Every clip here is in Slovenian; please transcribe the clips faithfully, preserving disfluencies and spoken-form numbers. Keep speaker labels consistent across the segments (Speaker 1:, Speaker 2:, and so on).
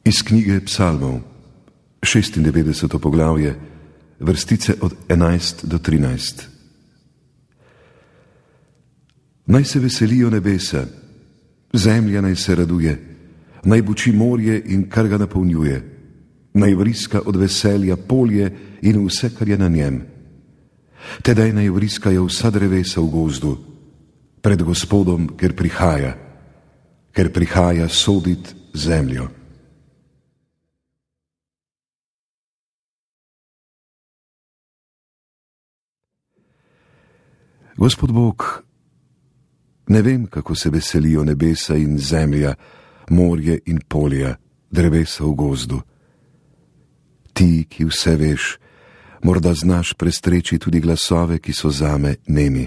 Speaker 1: Iz knjige Psalmov, šestindevetdeseto poglavje, vrstice od enajst do trinajst. Naj se veselijo nebesa, zemlja naj se raduje, naj buči morje in kar ga napolnjuje, naj vriska od veselja polje in vse, kar je na njem. Tedaj naj vriskajo vsa drevesa v gozdu, pred Gospodom, ker prihaja, ker prihaja sodit zemljo. Gospod Bog, ne vem, kako se veselijo nebesa in zemlja, morje in polja, drevesa v gozdu. Ti, ki vse veš, morda znaš prestreči tudi glasove, ki so zame nemi.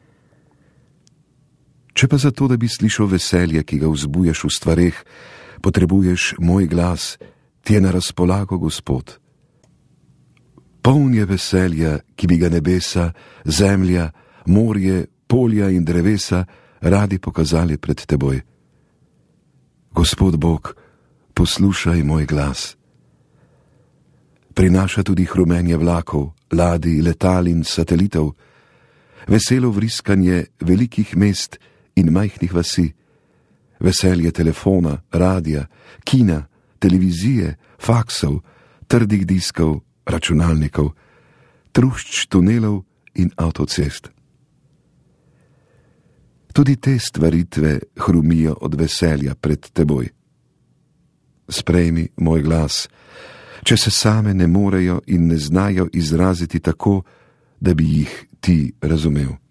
Speaker 1: Če pa zato, da bi slišal veselje, ki ga vzbujaš v stvareh, potrebuješ moj glas, ti je na razpolago, Gospod. Poln je veselja, ki bi ga nebesa, zemlja, morje, polja in drevesa radi pokazali pred teboj. Gospod Bog, poslušaj moj glas. Prinaša tudi hrumenje vlakov, ladij, letal in satelitov, veselo vriskanje velikih mest in majhnih vasi, veselje telefona, radija, kina, televizije, faksov, trdih diskov, računalnikov, trušč tunelov in avtocest. Tudi te stvaritve hrumijo od veselja pred teboj. Sprejmi moj glas, če se same ne morejo in ne znajo izraziti tako, da bi jih ti razumel.